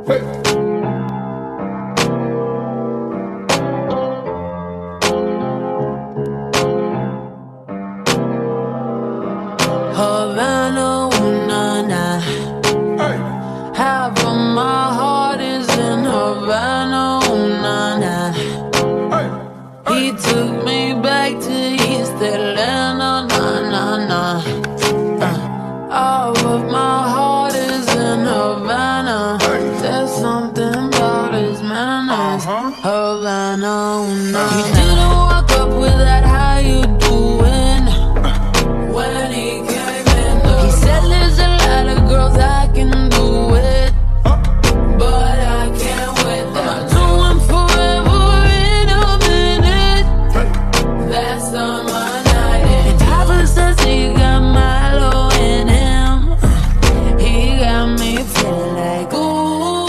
Havana, ooh, nah, nah. Half of my heart is in Havana, ooh, nah, nah. He took me back to East Atlanta, nah, nah, nah. All of my heart is in Havana. There's something about his manners. Havana, ooh, nah, nah. He didn't walk up with that how you doing when he came in. He said there's a lot of girls I can do it, but I can't with them. I know I'm forever in a minute. That's on my night. And Papa says he got Milo in him. He got me feeling like ooh.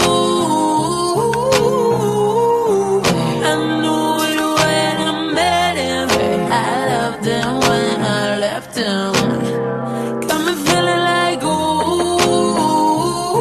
I knew it when I met him. I loved him when I left him. Got me feeling like ooh.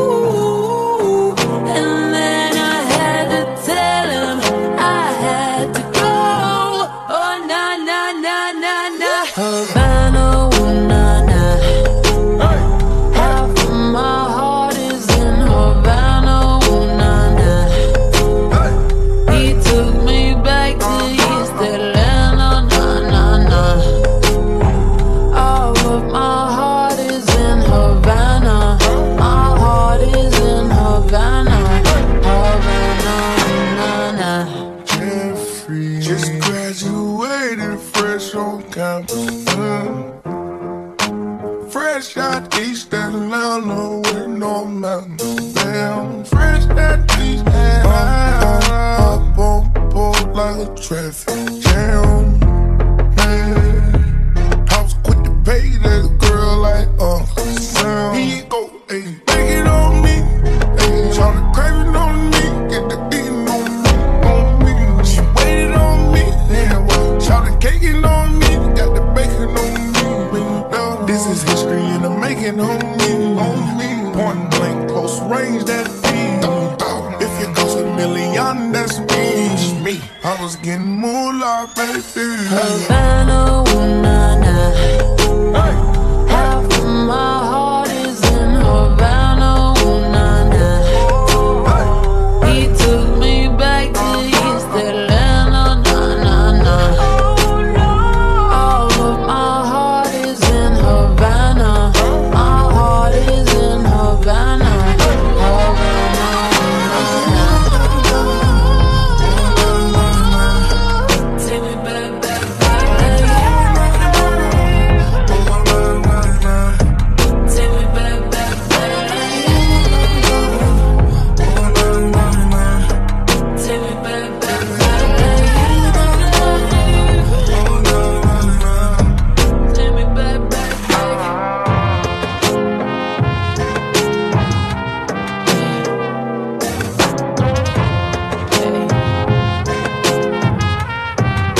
And then I had to tell him I had to go. Oh, nah, nah, nah, nah, nah. Havana, ooh, nah, nah. Half of my heart is in Havana, ooh, nah, nah. He took me back to East Atlanta, nah, nah, nah. All of my heart is in Havana. My heart is in Havana. Havana, nah, nah. Jeffrey just graduated fresh on campus. Fresh out East Atlanta with no mountains. Damn, fresh out East Atlanta. Up on board like a traffic jam. Man, I was quick to pay that girl like Uncle Sam. He go, ayy, take it on me. Ayy, tryna crave it on me. Get the beating on me. She waited on me. Damn, tryna cake it on me. Got the bacon on me. This is history in the making on me. Point blank, close range, that beat. If it goes a million, that's me. I was getting moolah, baby. Havana, ooh, nah.